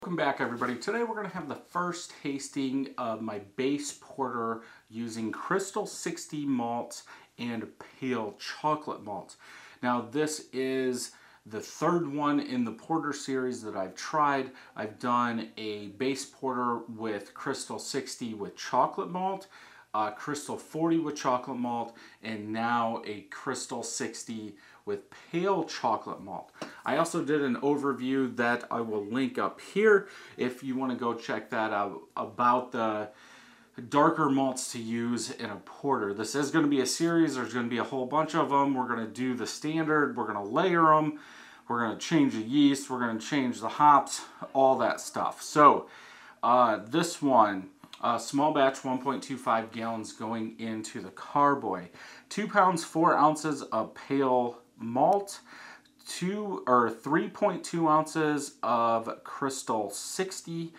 Welcome back, everybody. Today we're going to have the first tasting of my base porter using Crystal 60 malt and pale chocolate malt. Now this is the third one in the porter series that I've tried. I've done a base porter with Crystal 60 with chocolate malt, Crystal 40 with chocolate malt, and now a Crystal 60 with pale chocolate malt. I also did an overview that I will link up here if you want to go check that out about the darker malts to use in a porter. This is going to be a series. There's going to be a whole bunch of them. We're going to do the standard. We're going to layer them. We're going to change the yeast. We're going to change the hops, all that stuff. So this one, small batch, 1.25 gallons going into the carboy. 2 pounds, 4 ounces of pale malt, 3.2 ounces of Crystal 60,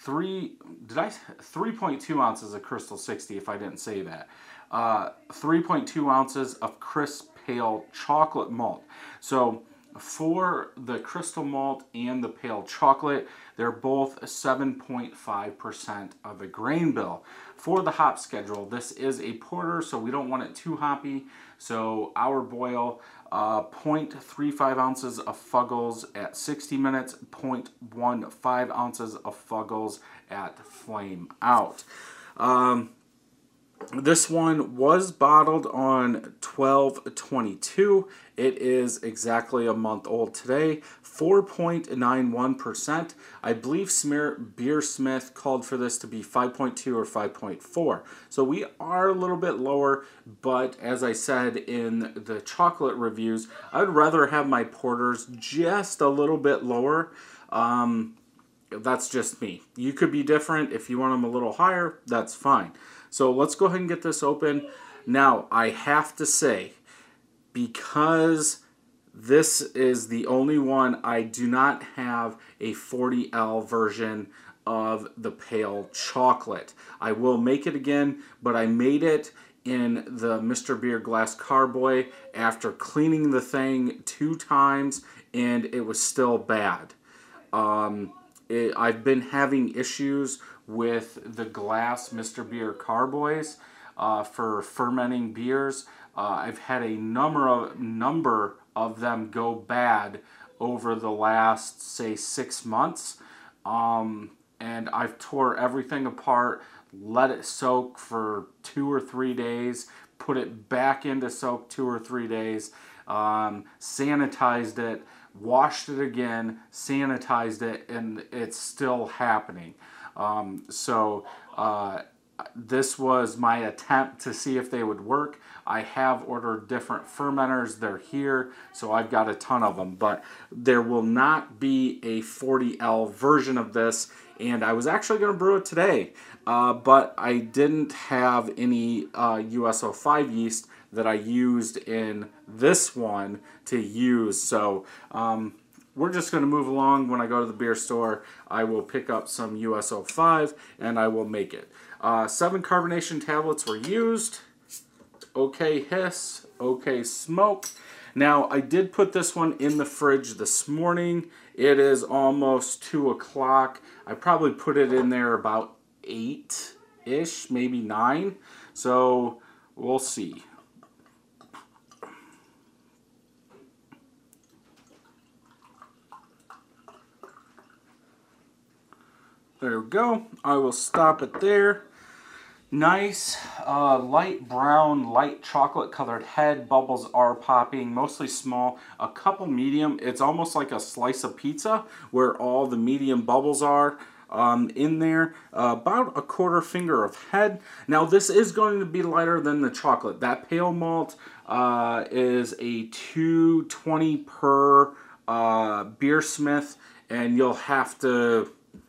3.2 ounces of Crystal 60 if I didn't say that, 3.2 ounces of crisp pale chocolate malt. So for the crystal malt and the pale chocolate, they're both 7.5% of the grain bill. For the hop schedule, this is a porter, so we don't want it too hoppy. So our boil, 0.35 ounces of Fuggles at 60 minutes, 0.15 ounces of Fuggles at flame out. This one was bottled on 12/22. It is exactly a month old today. 4.91%. I believe Beersmith called for this to be 5.2 or 5.4. So we are a little bit lower, but as I said in the chocolate reviews, I'd rather have my porters just a little bit lower. That's just me. You could be different. If you want them a little higher, that's fine. So let's go ahead and get this open. Now, I have to say, because this is the only one, I do not have a 40L version of the pale chocolate. I will make it again, but I made it in the Mr. Beer glass carboy after cleaning the thing 2 times, and it was still bad. I've been having issues with the glass Mr. Beer carboys for fermenting beers. I've had a number of them go bad over the last, say, 6 months. And I've tore everything apart, let it soak for 2 or 3 days, put it back into soak 2 or 3 days, sanitized it, washed it again, sanitized it, and it's still happening. This was my attempt to see if they would work. I have ordered different fermenters. They're here, so I've got a ton of them. But there will not be a 40L version of this, and I was actually going to brew it today, but I didn't have any USO5 yeast that I used in this one to use. So we're just going to move along. When I go to the beer store, I will pick up some USO5 and I will make it. 7 carbonation tablets were used. Okay hiss, okay smoke. Now, I did put this one in the fridge this morning. It is almost 2 o'clock. I probably put it in there about 8-ish, maybe 9. So we'll see. There we go. I will stop it there. Nice light brown, light chocolate colored head. Bubbles are popping, mostly small. A couple medium. It's almost like a slice of pizza where all the medium bubbles are in there. About a 1/4 finger of head. Now this is going to be lighter than the chocolate. That pale malt is a $2.20 per Beersmith, and you'll have to...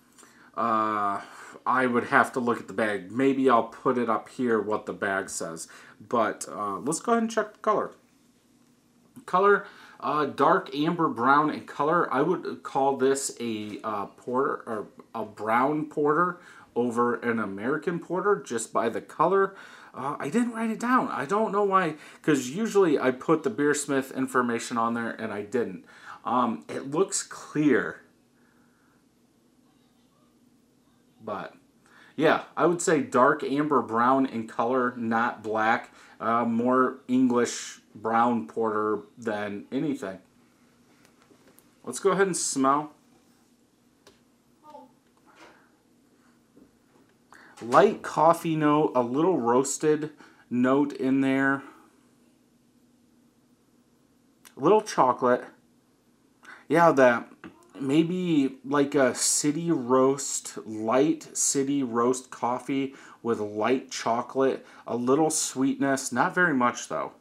I would have to look at the bag. Maybe I'll put it up here what the bag says. But let's go ahead and check the color. Color, dark amber brown in color. I would call this a porter, or a brown porter over an American porter just by the color. I didn't write it down. I don't know why, because usually I put the Beersmith information on there and I didn't. It looks clear. But yeah, I would say dark amber brown in color, not black. More English brown porter than anything. Let's go ahead and smell. Light coffee note, a little roasted note in there. A little chocolate. Yeah, that maybe like a city roast, light city roast coffee with light chocolate, a little sweetness, not very much though.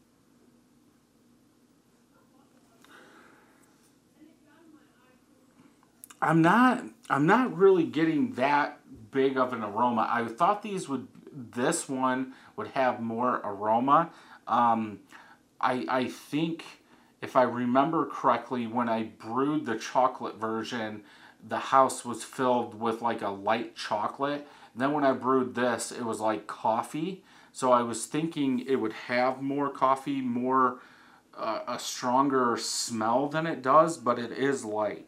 I'm not really getting that big of an aroma. I thought this one would have more aroma. Um, I think if I remember correctly, when I brewed the chocolate version, the house was filled with like a light chocolate. Then when I brewed this, it was like coffee. So I was thinking it would have more coffee, more a stronger smell than it does, but it is light.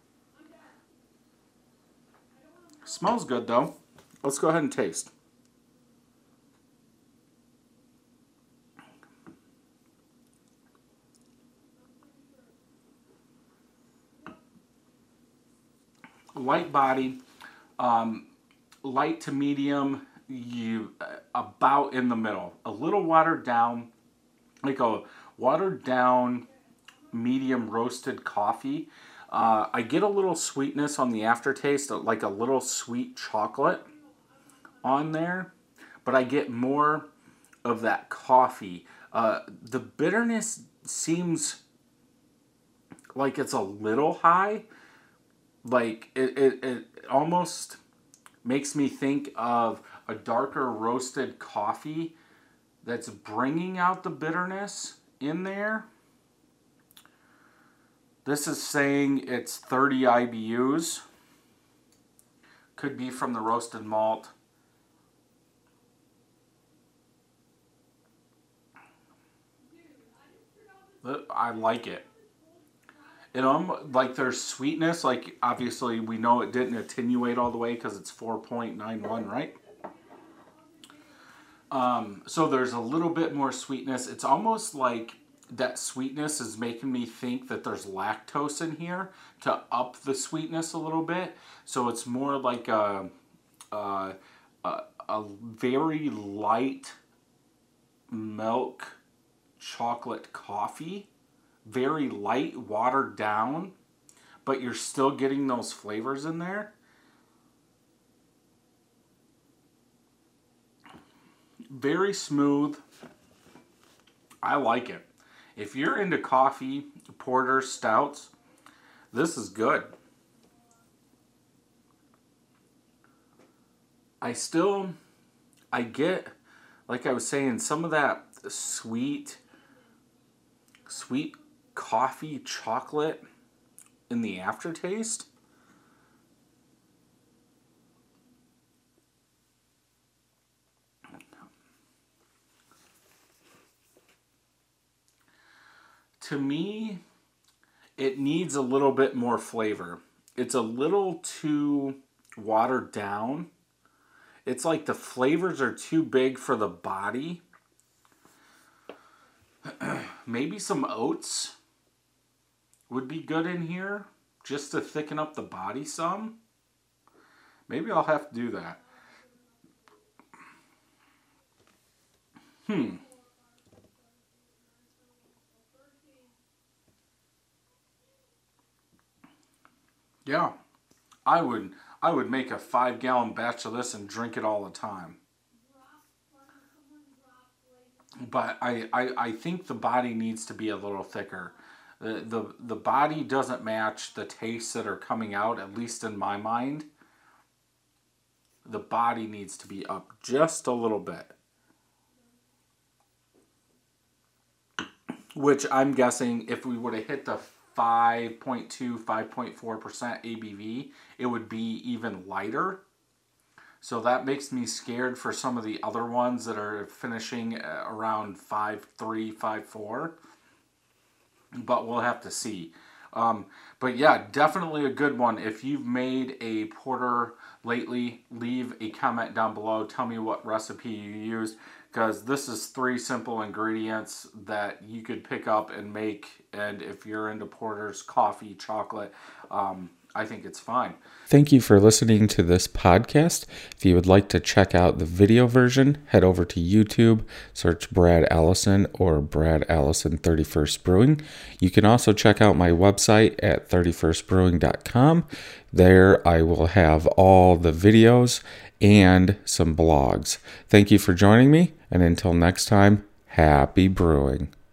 Smells good though. Let's go ahead and taste. Light body, light to medium, you about in the middle. A little watered down, like a watered down medium roasted coffee. I get a little sweetness on the aftertaste, like a little sweet chocolate on there, but I get more of that coffee. The bitterness seems like it's a little high. Like it almost makes me think of a darker roasted coffee that's bringing out the bitterness in there. This is saying it's 30 IBUs. Could be from the roasted malt. I like it. Like there's sweetness. Like obviously we know it didn't attenuate all the way because it's 4.91, right? So there's a little bit more sweetness. It's almost like that sweetness is making me think that there's lactose in here to up the sweetness a little bit. So it's more like a very light milk chocolate coffee. Very light, watered down, but you're still getting those flavors in there. Very smooth. I like it. If you're into coffee, porter, stouts, this is good. I still, I get, like I was saying, some of that sweet coffee chocolate in the aftertaste. To me, it needs a little bit more flavor. It's a little too watered down. It's like the flavors are too big for the body. Maybe some oats would be good in here just to thicken up the body some. Maybe I'll have to do that. Yeah, I would I would make a 5 gallon batch of this and drink it all the time. But I think the body needs to be a little thicker. The body doesn't match the tastes that are coming out, at least in my mind. The body needs to be up just a little bit. Which I'm guessing if we would have hit the 5.2, 5.4% ABV, it would be even lighter. So that makes me scared for some of the other ones that are finishing around 5.3, 5.4. But we'll have to see. But yeah, definitely a good one. If you've made a porter lately, leave a comment down below. Tell me what recipe you used, because this is 3 simple ingredients that you could pick up and make. And if you're into porters, coffee, chocolate, I think it's fine. Thank you for listening to this podcast. If you would like to check out the video version, head over to YouTube, search Brad Allison or Brad Allison 31st Brewing. You can also check out my website at 31stbrewing.com. There I will have all the videos and some blogs. Thank you for joining me, and until next time, happy brewing.